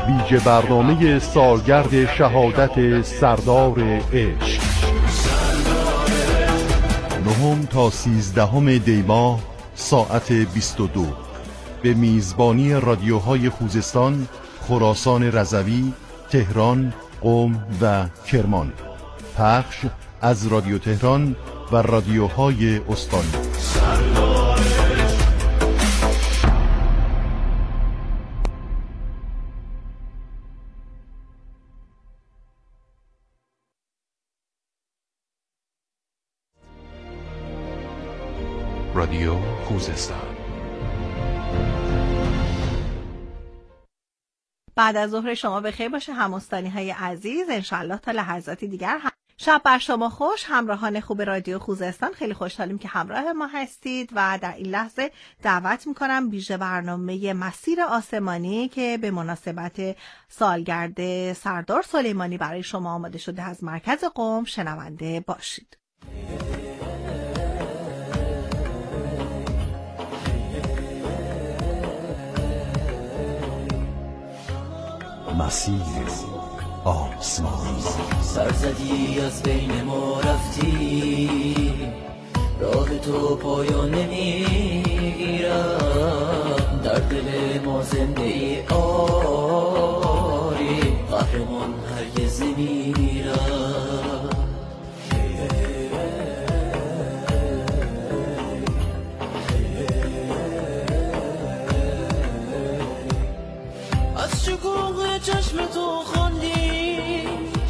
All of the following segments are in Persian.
ویژه برنامه سالگرد شهادت سردار عشق، 9 تا 13 دی ماه ساعت 22 به میزبانی رادیوهای خوزستان، خراسان رضوی، تهران، قم و کرمان. پخش از رادیو تهران و رادیوهای استانی. رادیو خوزستان. بعد از ظهر شما بخیر باشه هموستانی های عزیز. انشالله تا لحظاتی دیگر شب بر شما خوش. همراهان خوب رادیو خوزستان، خیلی خوشحالیم که همراه ما هستید و در این لحظه دعوت میکنم ویژه برنامه مسیر آسمانی که به مناسبت سالگرد سردار سلیمانی برای شما آماده شده از مرکز قم شنونده باشید. مسیر آسمانی. سرزدی از بین ما رفتی، راه تو پایان نمیگیرد، در دل ما زنده ای آری، قهرمان هرگز نمیرد. از شکوه چشم تو خواندی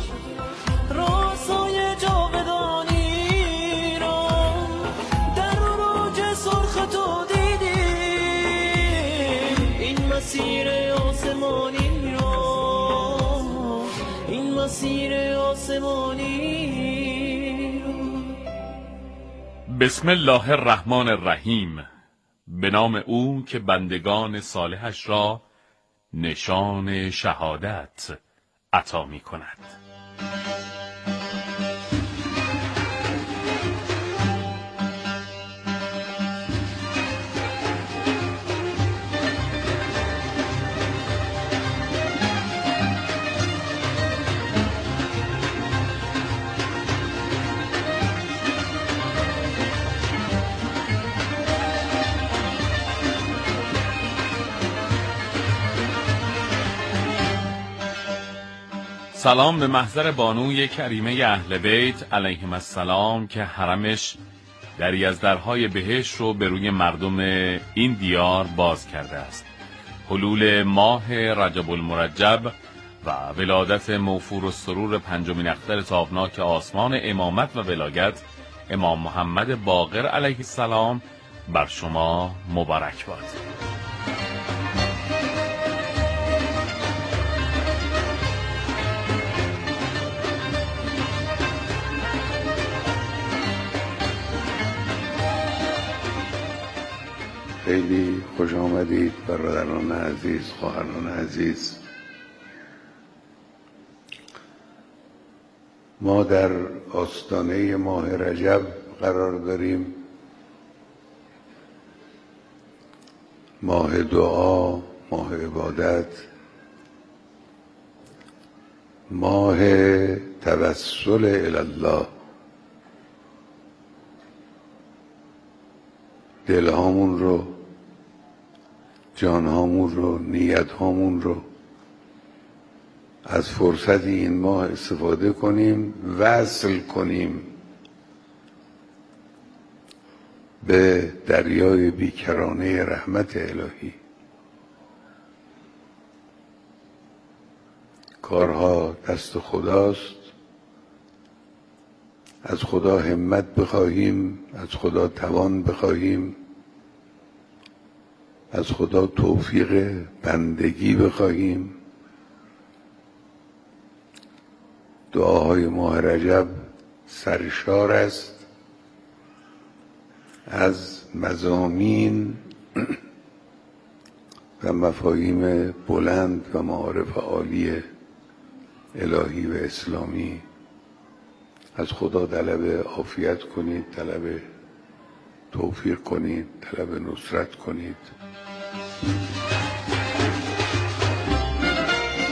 راسای جاودانی را، در روج سرخ تو دیدیم این مسیر آسمانی را، این مسیر آسمانی را. بسم الله الرحمن الرحیم. به نام او که بندگان صالحش را نشان شهادت عطا می کند. سلام به محضر بانوی کریمه اهل بیت علیهم السلام که حرمش دری از درهای بهشت رو به روی مردم این دیار باز کرده است. حلول ماه رجب المرجب و ولادت موفور السرور پنجمین اختر تابناک آسمان امامت و ولایت امام محمد باقر علیه السلام بر شما مبارک باد. خیلی خوش آمدید برادران عزیز، خواهران عزیز. ما در آستانه ماه رجب قرار داریم، ماه دعا، ماه عبادت، ماه توسل الی الله. دلهامون رو، جانهامون رو، نیتهامون رو از فرصت این ماه استفاده کنیم، وصل کنیم به دریای بیکرانه رحمت الهی. کارها دست خداست، از خدا همت بخواهیم، از خدا توان بخواهیم، از خدا توفیق بندگی بخواهیم. دعاهای ماه رجب سرشار است از مضامین و مفاهیم بلند و معارف عالی الهی و اسلامی. از خدا طلب عافیت کنید، طلب توفیق کنید، طلب نصرت کنید.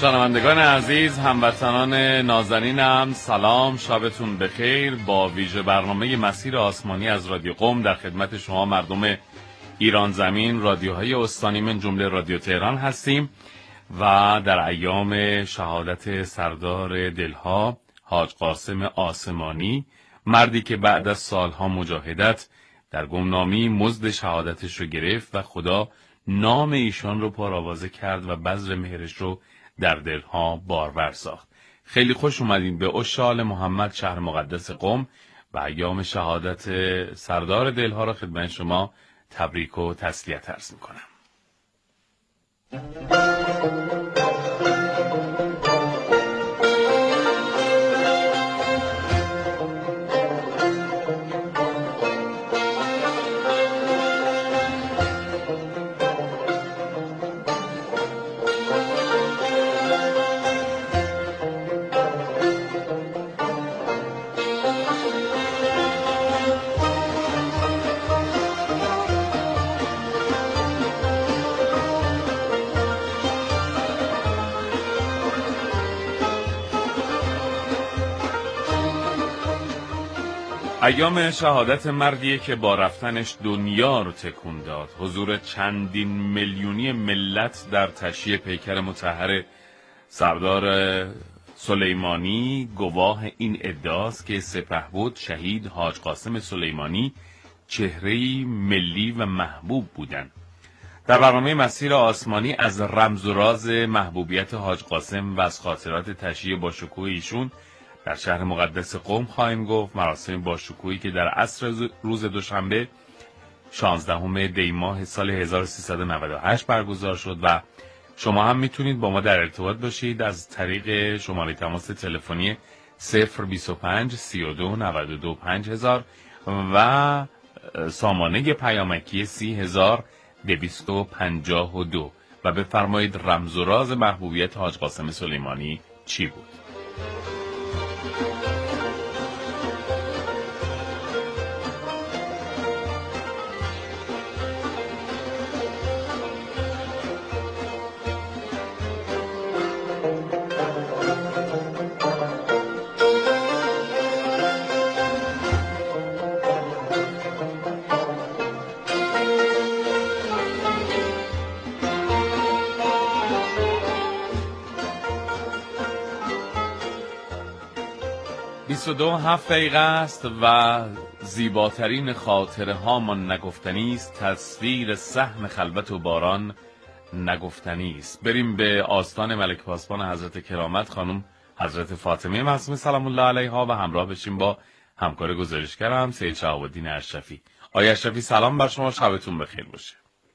شنوندگان عزیز، هموطنان نازنینم، سلام، شبتون بخیر. با ویژه برنامه مسیر آسمانی از رادیو قم در خدمت شما مردم ایران زمین، رادیوهای استانی من جمله رادیو تهران هستیم و در ایام شهادت سردار دلها حاج قاسم آسمانی، مردی که بعد از سالها مجاهدت در گمنامی مزد شهادتش رو گرفت و خدا نام ایشان رو پرآوازه کرد و بذر مهرش رو در دلها بارور ساخت. خیلی خوش اومدین به اشال محمد، شهر مقدس قم، و ایام شهادت سردار دلها را خدمت شما تبریک و تسلیت عرض میکنم. ایام شهادت مردیه که با رفتنش دنیا رو تکون داد. حضور چندین میلیونی ملت در تشییع پیکر مطهر سردار سلیمانی گواه این ادعاست که سپهبد شهید حاج قاسم سلیمانی چهره‌ای ملی و محبوب بودند. در برنامه مسیر آسمانی از رمز و راز محبوبیت حاج قاسم و از خاطرات تشییع با شکوه ایشون در شهر مقدس قم خواهیم گفت. مراسم با شکوهی که در عصر روز دوشنبه 16 دی ماه سال 1398 برگزار شد و شما هم میتونید با ما در ارتباط باشید از طریق شماره تماس تلفنی 025 32 92 5000 و سامانه پیامکی 30252 و بفرمایید رمز و راز محبوبیت حاج قاسم سلیمانی چی بود؟ هفت دقیقه است و زیباترین خاطره ها من نگفتنی است، تصویر صحن خلوت و باران نگفتنی است. بریم به آستان ملک پاسبان حضرت کرامت خانم حضرت فاطمه معصومه سلام الله علیها و همراه بشیم با همکار گزارشگرم سید شهاب الدین اشرفی. آقای اشرفی سلام بر شما، شبتون بخیر باشه.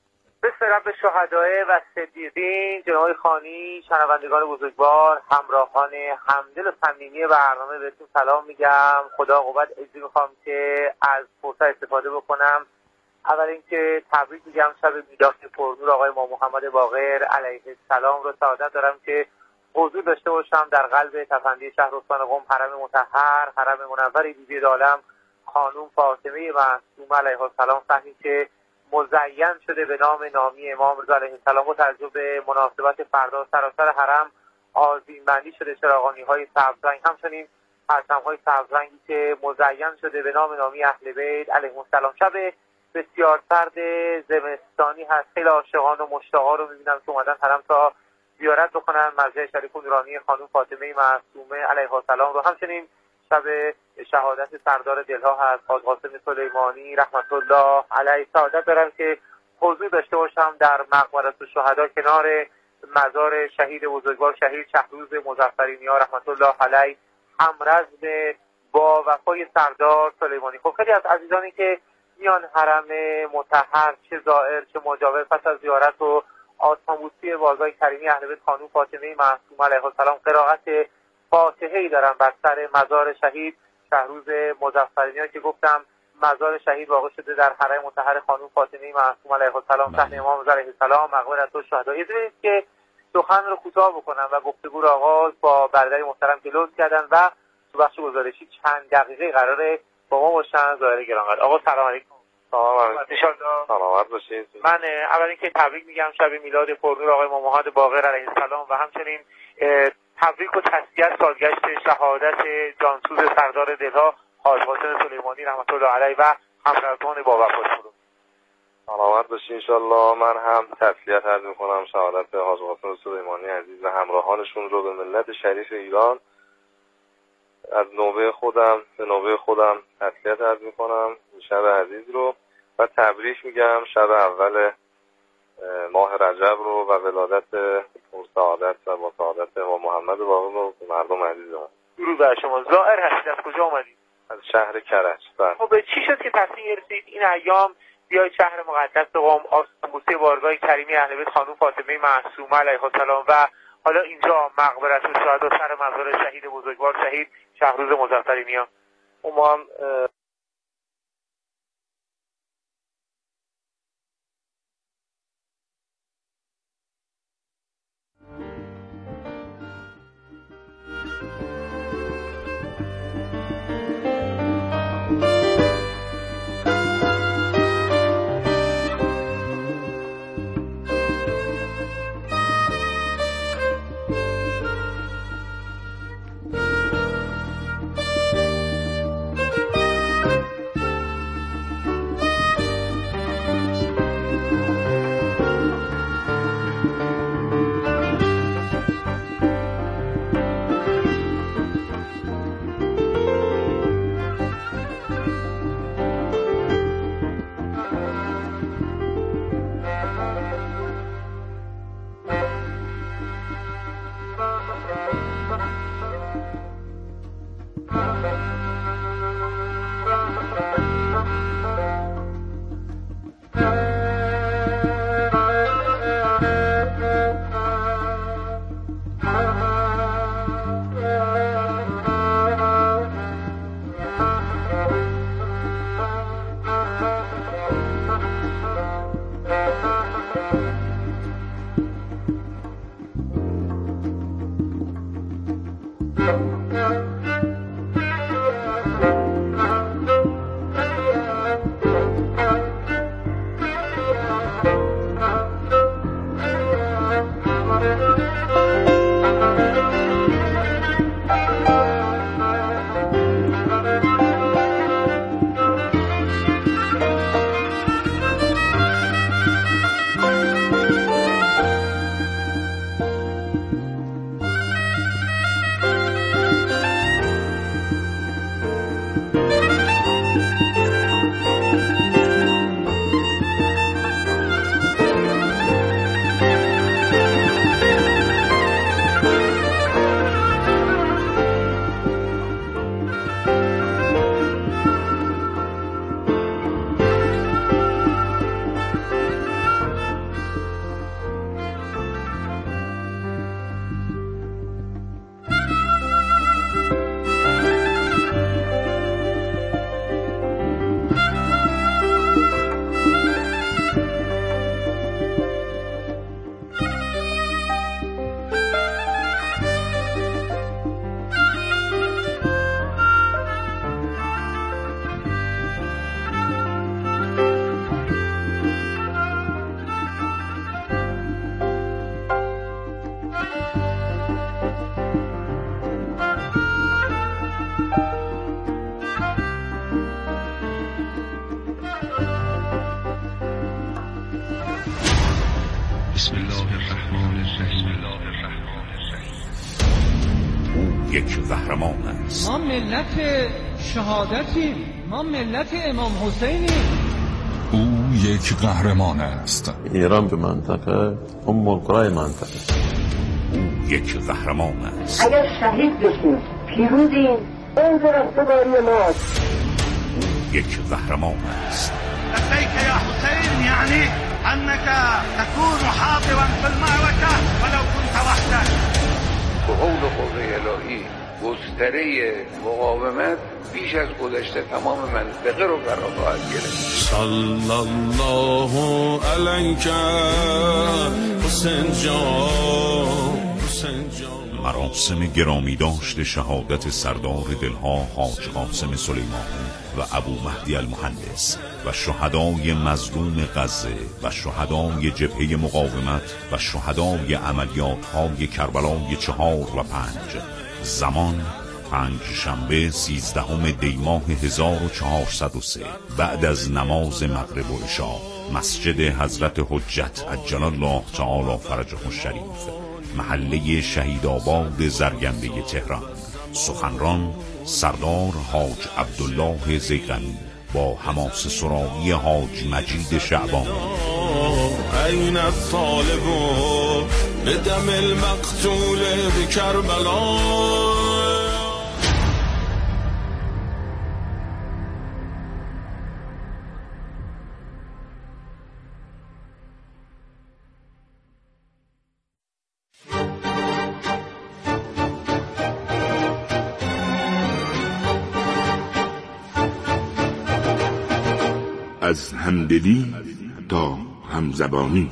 بسرم به شهدای و صدیقین، جناب خانی، شنوندگان بزرگوار، همراهان همدل و صمیمی برنامه بهتون سلام میگم. خدا قوت عزیزی میخوام که از فرصت استفاده بکنم. اول اینکه تبریک میگم شب میلاد پرنور آقای ما محمد باقر علیه السلام رو سعادت دارم که حضور داشته باشم در قلب تفندی شهر استان قم، حرم مطهر، حرم منور بیبی عالم خانم فاطمه معصومه علیها السلام، صحنی که مزین شده به نام نامی امام رضا علیه السلام و توجه به مناسبت فردا سراسر حرم آذین بندی شده، چراغانی های سبزرنگ، همچنین پرچم های سبزرنگی که مزین شده به نام نامی اهل بیت علیهم السلام. شب بسیار سرد زمستانی هست. خیلی عاشقان و مشتاقان رو میبینم که اومدن حرم تا زیارت بکنن مرجع شریف و نورانی خانم فاطمه معصومه علیها السلام رو. همچنین شب شهادت سردار دلها هست حاج قاسم سلیمانی رحمت الله علیه. سعادت دارم که حضور داشته باشم در مقبره الشهدا کنار مزار شهید بزرگوار شهید شهروز مظفرینیا رحمت الله علیه، همرزم با وفای سردار سلیمانی. خب خیلی از عزیزانی که میان حرم مطهر، چه زائر چه مجاور، پس از زیارت و آسمانبوسی بارگاه کریمی اهل بیت خانم فاطمه معصومه علیها السلام قرائت فاتحه‌ای دارم بر سر مزار شهید شهروز مظفرینیا که گفتم مزار شهید واقع شده در حرم مطهر خانم فاطمه معصومه علیها السلام، صحن امام رضا علیه السلام، مقبره الشهدا. اجازه که سخن رو کوتاه بکنم و گفتگو رو آغاز با برادر محترم که لطف کردن و تو بخش گزارشی چند دقیقه قراره با ما باشن. ظاهر گرانقدر آقا سلام علیکم. سلامت باشید. من اول اینکه تبریک میگم شب میلاد پرنور آقای ما محمد باقر علیه السلام و همچنین تبریک و تسلیت سالگشت شهادت جانسوز سردار دلها حاج قاسم سلیمانی رحمت الله علیه و همرهان با وفات. سلامت باشی انشالله. من هم تسلیت عرض میکنم شهادت حاج قاسم سلیمانی عزیز و همراهانشون رو به ملت شریف ایران. از نوبه خودم به نوبه خودم تسلیت عرض میکنم شب عزیز رو و تبریک میگم شب اول ماه رجب رو و ولادت سعادت و با سعادت امام محمد باقر رو به مردم عزیزم. درود بر شما. زائر هستید، از کجا اومدید؟ از شهر کرج. خب چی شد که تصمیم گرفتید این ایام بیایید شهر مقدس قم آستانبوسه بارگاه کریمی اهل بیت خانم فاطمه معصومه علیها السلام و حالا اینجا مقبرت الشهدا سر مزار شهید بزرگوار شهید شهروز مظفری میان؟ ما هم بسم الله الرحمن الرحیم. او یک قهرمان است. ما ملت شهادتیم، ما ملت امام حسینیم. او یک قهرمان است. ایران به منطقه ام القرى منطقه. او یک قهرمان است. اگر شهید بشیم پیروزیم، این رستگاری ماست. او یک قهرمان است. لبیک یا حسین، یعنی انك تكون حاضرا في المعركه ولو كنت وحدك. به قول قوه الهی گستره مقاومت بیش از گذشته تمام منطقه رو فرا خواهد گرفت. صلی الله علیک حسین جان، حسین جان. مراسم گرامی داشت شهادت سردار دلها حاج قاسم سلیمانی و ابو مهدی المهندس و شهدای مظلوم غزه و شهدای جبهه مقاومت و شهدای عملیات‌های کربلای 4 و 5 زمان پنجشنبه 13 دی ماه 1403 بعد از نماز مغرب و عشا مسجد حضرت حجت عجل الله تعالی فرجه الشریف محله شهیدآباد زرگنده تهران. سخنران سردار حاج عبدالله زیغنی با حماسه سرایی حاج مجید شعبانی. این الطالب بدم المقتول بکربلا. از همدلی تا همزبانی.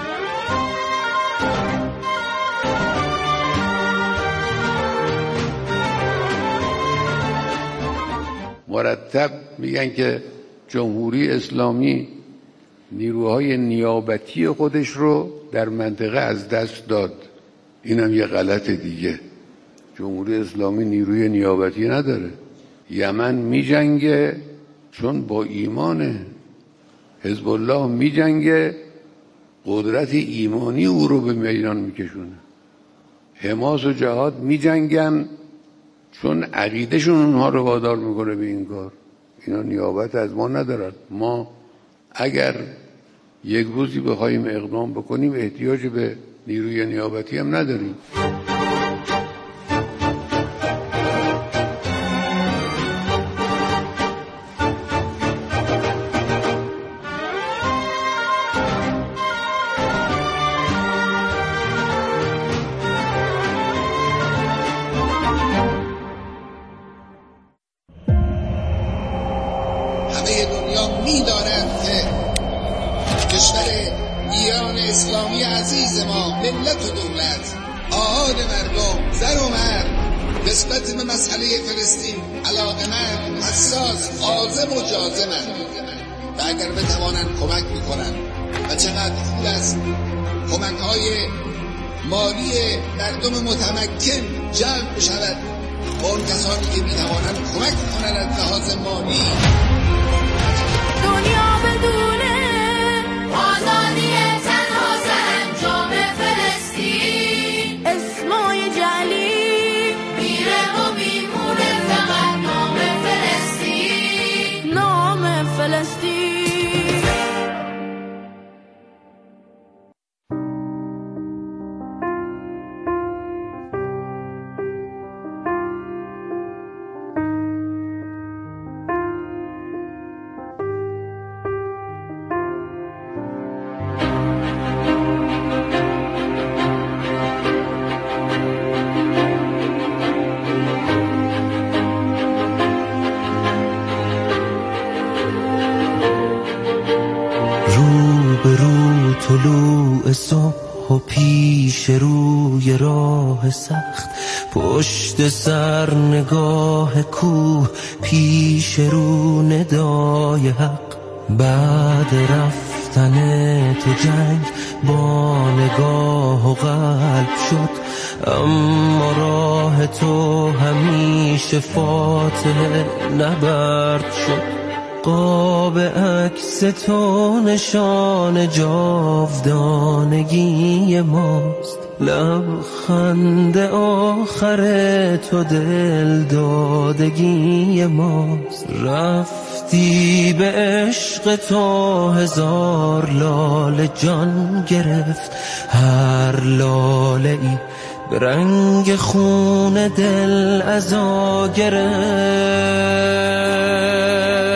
مرتب میگن که جمهوری اسلامی نیروهای نیابتی خودش رو در منطقه از دست داد. اینم یه غلط دیگه. جمهوری اسلامی نیروی نیابتی نداره. یمن میجنگه چون با ایمانه. حزب الله میجنگه قدرت ایمانی او رو به میدان میکشونه. حماس و جهاد میجنگن چون عقیدهشون اونها رو وادار میکنه به این کار. اینا نیابت از ما ندارن. ما اگر یک روزی بخوایم اقدام بکنیم احتیاج به نیروی نیابتی هم نداریم. نسبت به مسئله فلسطین علاقه‌مند، حساس، عازم و جازمند و اگر بتوانند کمک میکنند و چقدر خوب است کمک‌های مالی مردم متمکن جلب بشود با اون کسانی که میتوانند کمک کنند از لحاظ مالی. دنیا بدون آزادی تنها سرانجام فلسطین اسمای جلی طلوع صبح و پیش روی راه سخت پشت سر نگاه کوه پیش رو ندای حق بعد رفتن تو جنگ با نگاه و قلب شد اما راه تو همیشه فاتح نبرد شد قاب عکس تو نشان جاودانگی ماست لبخند آخر تو دل دادگی ماست رفتی به عشق تو هزار لاله جان گرفت هر لاله ای به رنگ خون دل عزا گرفت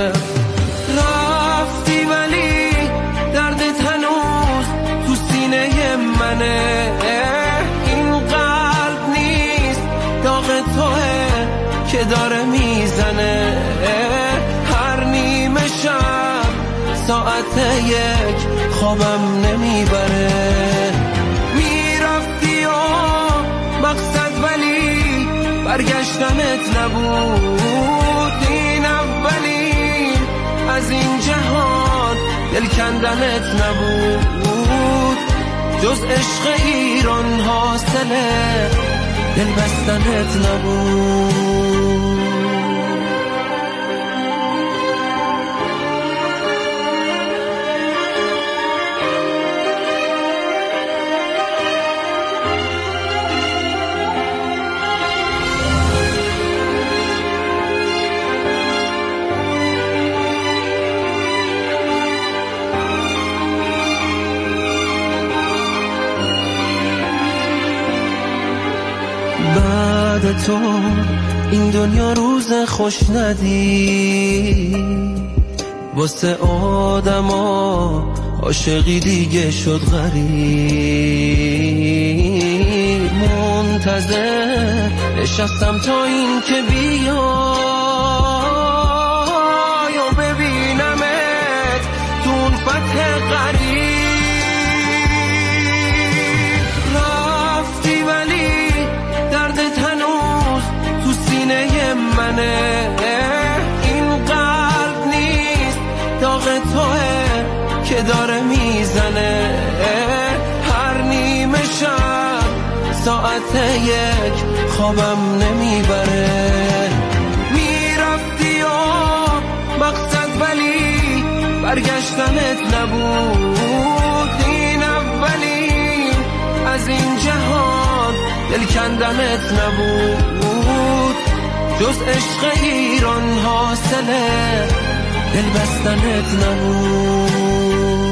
که داره میزنه هر نیمه شب ساعت یک خوابم نمیبره میرفتی و مقصد ولی برگشتنت نبود. این اولین از این جهان دل کندنت نبود. جز عشق ایران حاصله دل بستنت نبود. بعد تو این دنیا روز خوش ندید. واسه آدما عاشقی دیگه شد غریب. منتظر نشستم تا این که بیای و ببینمت تو اون فتح غریب. رفتی ولی دردت هنوز تو سینه منه. این قلب نیست داغ توه که داره میزنه. هر نیمه شب ساعت یک خوابم نمیبره. میرفتی و مقصد ولی برگشتنت نبود. این اولین از این جهان دل کندنت نبود. جز عشق ایران حاصله دل بستنت نبود.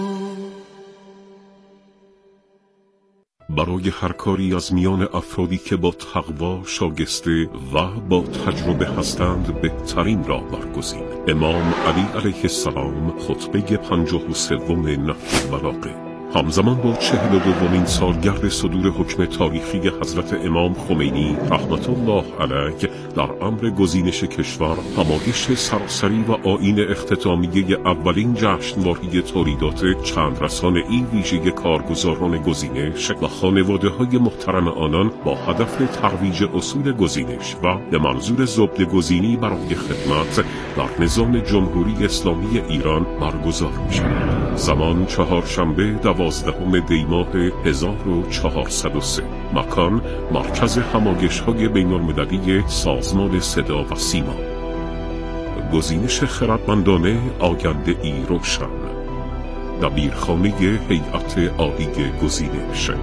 برای هر کاری از میان افرادی که با تقوا شاگسته و با تجربه هستند بهترین را برگزین. امام علی علیه السلام خطبه 53 نهج البلاغه. همزمان با 42مین سالگرد صدور حکم تاریخی حضرت امام خمینی رحمت الله علیه در امر گزینش کشور، همایش سراسری و آیین اختتامیه اولین جشنواره تولیدات چند رسانه‌ای ویژه کارگزاران گزینش و خانواده‌های محترم آنان با هدف ترویج اصول گزینش و به منظور زبده‌گزینی برای خدمت در نظام جمهوری اسلامی ایران برگزار می‌شود. زمان چهارشنبه 12 دی ماه 1403. مکان مرکز همایش‌های بین‌المللی سازمان صدا و سیما. گزینش خردمندانه آینده ای روشن. دبیرخانه هیئت عالی گزینش.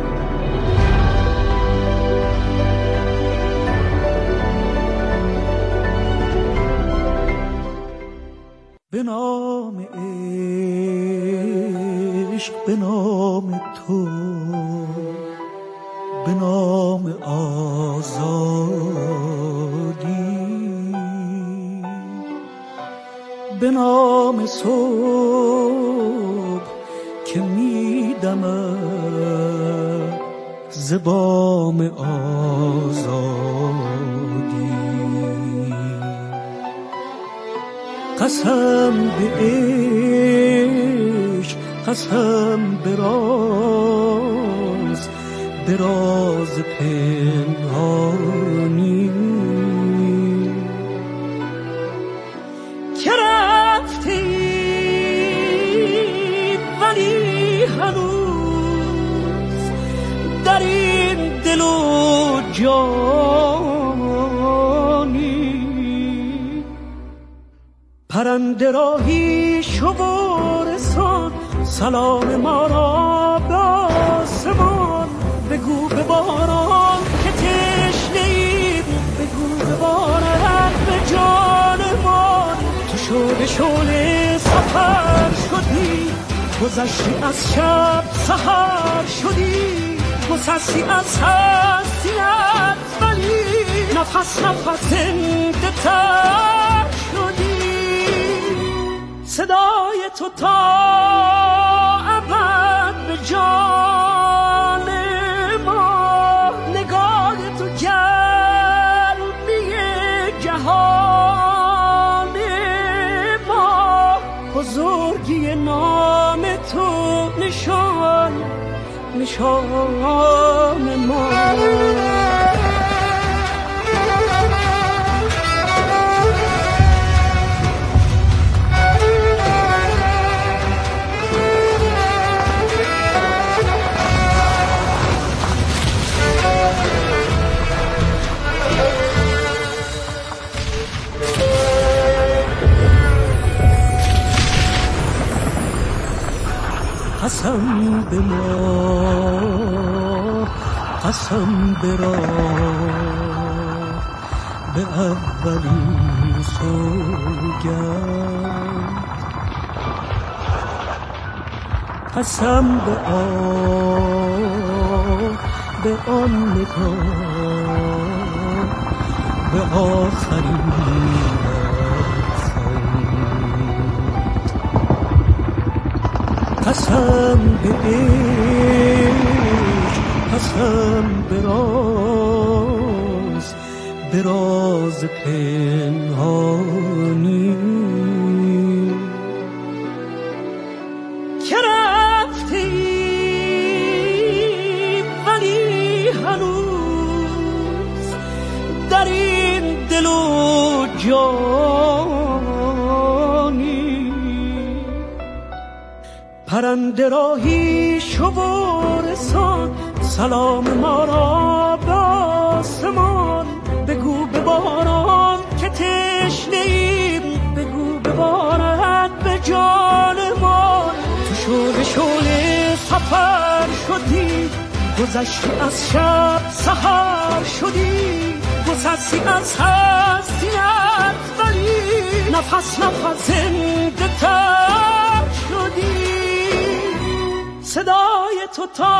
به نام عشق، به نام تو، به نام آزادی، به نام صبح که میدمد ز بام آزادی. قسم به عشق، قسم به راز، به راز پنهانی که رفتی ولی هنوز در این دل و جانی. پرنده راهی شو و رسان سلام ما را به آسمان. بگو به باران که تشنه‌ایم، بگو به باران به جانمان. تو شعله سفر شدی، گذشتی از شب سحر شدی. گسستی از هستیت ولی نفس نفس زنده تر شدی. صدای تو تا ابد به جان ما، نگاه تو گرمی جهان ما. بزرگی نام تو نشان ما. قسم به ما، قسم به راه، به اولین سوگند، قسم به آه، به آن نگاه، به آخرین قسم به عشق، قسم به راز، به راز پنهانی که رفتی ولی هنوز در این دل و جانی پرنده راهی شبارستان، سلام ما را به آسمان، بگو به باران که تشنه ایم، بگو به باران به جان ما. تو شعله سفر شدی، گذشتی از شب سحر شدی، گذشتی از هستیت ولی نفس نفس زنده تر شدی. صدای تو تا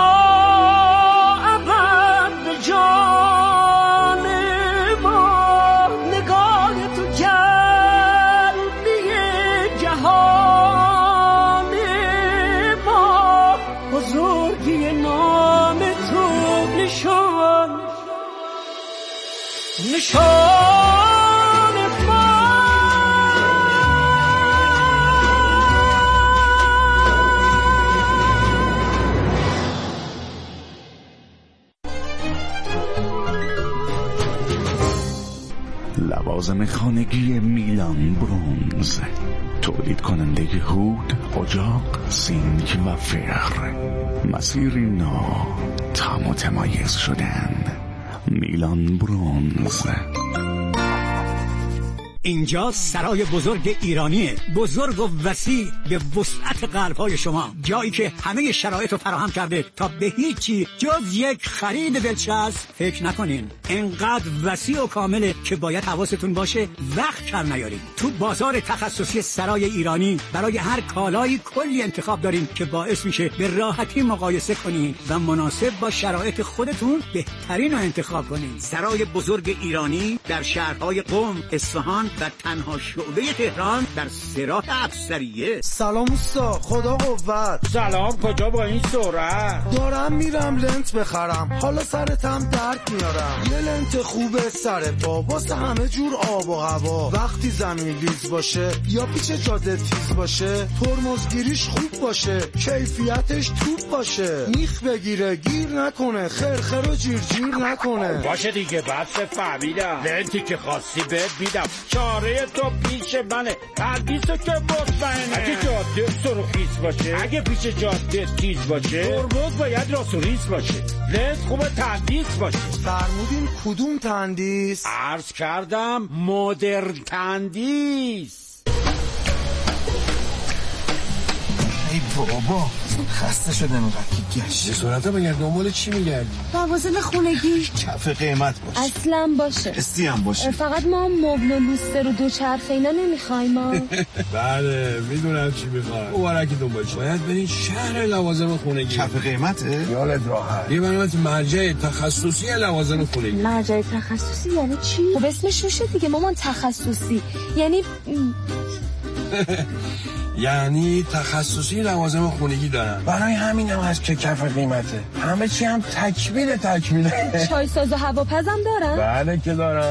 ابد به جان ما، نگاه تو گرمی جهان ما، بزرگی نام تو نشان لوازم خانگی میلان برونز، تولید کننده هود، اجاق، سینک و فر، مسیری نو تا متمایز شدن. میلان برونز. اینجا سرای بزرگ ایرانیه، بزرگ و وسیع به وسعت قلب‌های شما، جایی که همه شرایط رو فراهم کرده تا به هیچی جز یک خرید دلچسب فکر نکنین. انقدر وسیع و کامله که باید حواستون باشه وقت کم نیارین. تو بازار تخصصی سرای ایرانی برای هر کالایی کلی انتخاب داریم که باعث میشه به راحتی مقایسه کنین و مناسب با شرایط خودتون بهترین رو انتخاب کنین. سرای بزرگ ایرانی در شهرهای قم، اصفهان و تنها شعبه تهران در سرات افسریه. سلام اوستا، خدا قوت. سلام، کجا با این سرعت؟ دارم میرم لنت بخرم، حالا سرتم درد میارم. یه لنت خوبه سر پا واسه همه جور آب و هوا. وقتی زمین لیز باشه یا پیچ جاده تیز باشه، ترمزگیریش خوب باشه، کیفیتش توپ باشه، میخ بگیره گیر نکنه، خرخر و جیر نکنه. باشه دیگه، بس فهمیدم. لنتی که خواستی بهت میدم. چاره تو پیش منه، تردیسو که مطمئنه. اگه جاده سرخیز باشه، اگه پیش جاده تیز باشه، ترمز باید راست و ریز باشه، لنز خوبه تندیس باشه. فرمودین کدوم تندیس؟ عرض کردم مدرن تندیس. ای بابا خسته شدم اینقدر که گشت. صورتا بگرد دنبال چی میگردی؟ لوازم خونگی کف قیمت باشه، اصلا باشه، استی هم باشه. فقط ما مبل و لوستر و دوچرخه اینا نمیخوایم ما. بله میدونم چی میخوای. مبارکی دنبال چی؟ باید برین شهر لوازم خونگی. کف قیمته؟ یادت راحت. یه برنامه مرجع تخصصی لوازم خونگی. مرجع تخصصی یعنی چی؟ خب اسمش روشه دیگه مامان، تخصصی یعنی یعنی تخصصی لوازم خونگی دارن. برای همین هم هست که کف قیمته. همه چی هم تکمیله. چای ساز و هواپزم دارن؟ بله که دارن.